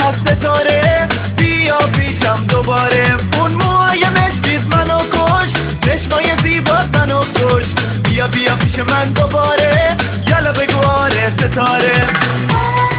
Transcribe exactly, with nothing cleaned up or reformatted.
از ستاره، بیا پیشم دوباره. اون موهای مشکیت منو کش، چشمای زیبات منو کش. بیا بیا پیش من دوباره، یالا بگو آره ستاره.